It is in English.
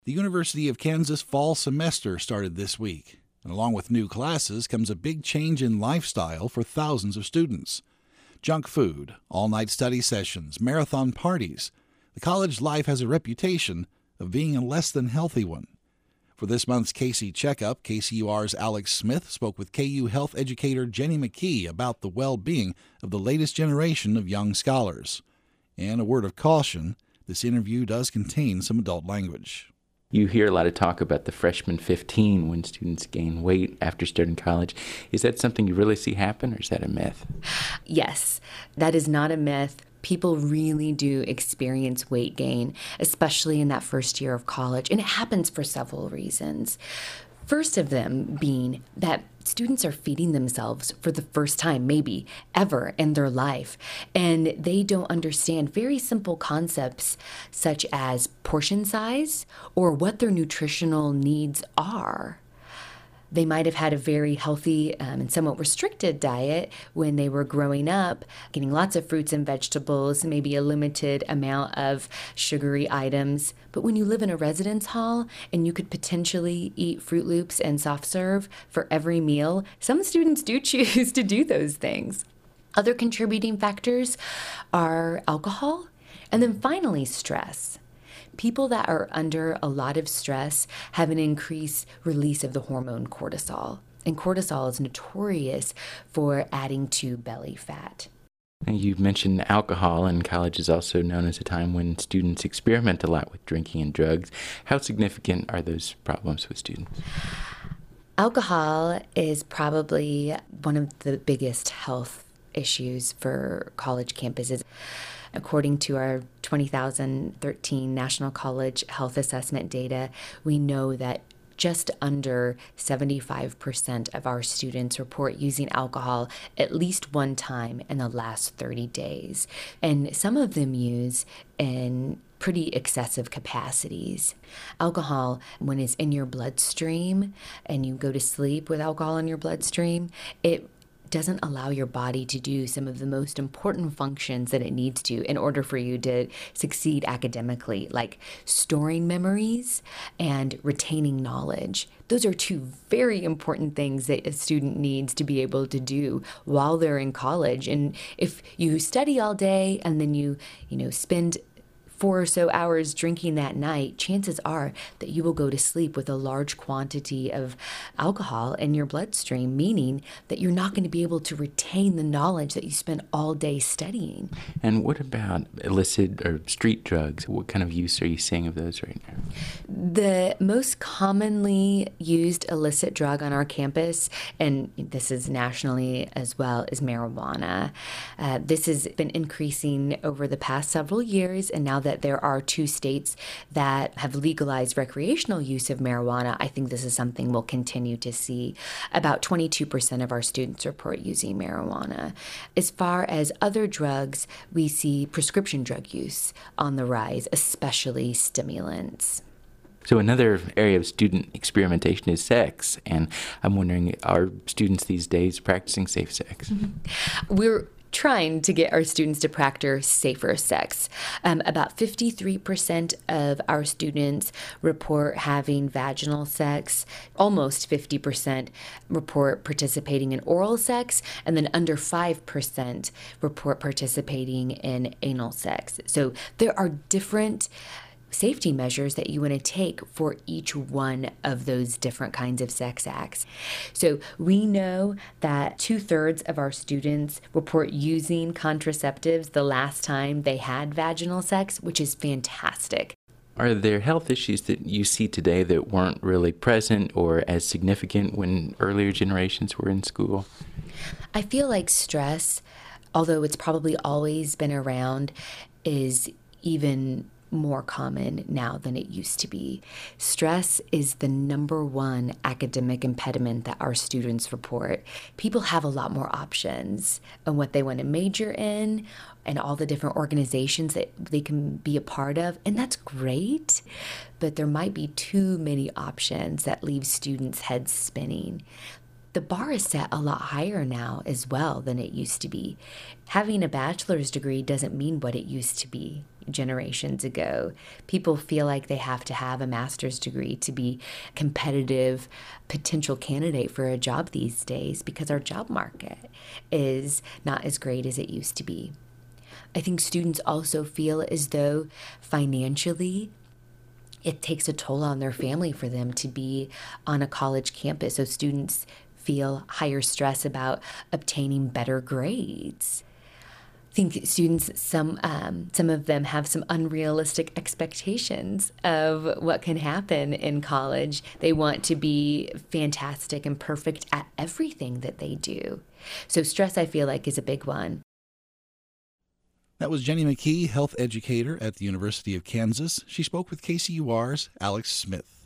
The University of Kansas fall semester started this week, and along with new classes comes a big change in lifestyle for thousands of students. Junk food, all-night study sessions, marathon parties. The college life has a reputation of being a less than healthy one. For this month's KC Checkup, KCUR's Alex Smith spoke with KU health educator Jenny McKee about the well-being of the latest generation of young scholars. And a word of caution, this interview does contain some adult language. You hear a lot of talk about the freshman 15 when students gain weight after starting college. Is that something you really see happen, or is that a myth? Yes, that is not a myth. People really do experience weight gain, especially in that first year of college, and it happens for several reasons. First of them being that students are feeding themselves for the first time, maybe ever in their life, and they don't understand very simple concepts such as portion size or what their nutritional needs are. They might have had a very healthy and somewhat restricted diet when they were growing up, getting lots of fruits and vegetables, maybe a limited amount of sugary items. But when you live in a residence hall and you could potentially eat Fruit Loops and soft serve for every meal, some students do choose to do those things. Other contributing factors are alcohol, and then finally stress. People that are under a lot of stress have an increased release of the hormone cortisol. And cortisol is notorious for adding to belly fat. And you mentioned alcohol, and college is also known as a time when students experiment a lot with drinking and drugs. How significant are those problems with students? Alcohol is probably one of the biggest health issues for college campuses. According to our 2013 National College Health Assessment data, we know that just under 75% of our students report using alcohol at least one time in the last 30 days. And some of them use in pretty excessive capacities. Alcohol, when it's in your bloodstream and you go to sleep with alcohol in your bloodstream, it doesn't allow your body to do some of the most important functions that it needs to in order for you to succeed academically, like storing memories and retaining knowledge. Those are two very important things that a student needs to be able to do while they're in college. And if you study all day and then you spend 4 or so hours drinking that night, chances are that you will go to sleep with a large quantity of alcohol in your bloodstream, meaning that you're not going to be able to retain the knowledge that you spent all day studying. And what about illicit or street drugs? What kind of use are you seeing of those right now? The most commonly used illicit drug on our campus, and this is nationally as well, is marijuana. This has been increasing over the past several years, and now that there are 2 states that have legalized recreational use of marijuana, I think this is something we'll continue to see. About 22% of our students report using marijuana. As far as other drugs, we see prescription drug use on the rise, especially stimulants. So another area of student experimentation is sex, and I'm wondering, are students these days practicing safe sex? We're trying to get our students to practice safer sex. About 53% of our students report having vaginal sex. Almost 50% report participating in oral sex, and then under 5% report participating in anal sex. So there are different safety measures that you want to take for each one of those different kinds of sex acts. So we know that 2/3 of our students report using contraceptives the last time they had vaginal sex, which is fantastic. Are there health issues that you see today that weren't really present or as significant when earlier generations were in school? I feel like stress, although it's probably always been around, is even more common now than it used to be. Stress is the number one academic impediment that our students report. People have a lot more options on what they want to major in and all the different organizations that they can be a part of, and that's great, but there might be too many options that leave students' heads spinning. The bar is set a lot higher now as well than it used to be. Having a bachelor's degree doesn't mean what it used to be generations ago. People feel like they have to have a master's degree to be a competitive potential candidate for a job these days because our job market is not as great as it used to be. I think students also feel as though financially it takes a toll on their family for them to be on a college campus. So students feel higher stress about obtaining better grades. I think students, some of them have some unrealistic expectations of what can happen in college. They want to be fantastic and perfect at everything that they do. So stress, I feel like, is a big one. That was Jenny McKee, health educator at the University of Kansas. She spoke with KCUR's Alex Smith.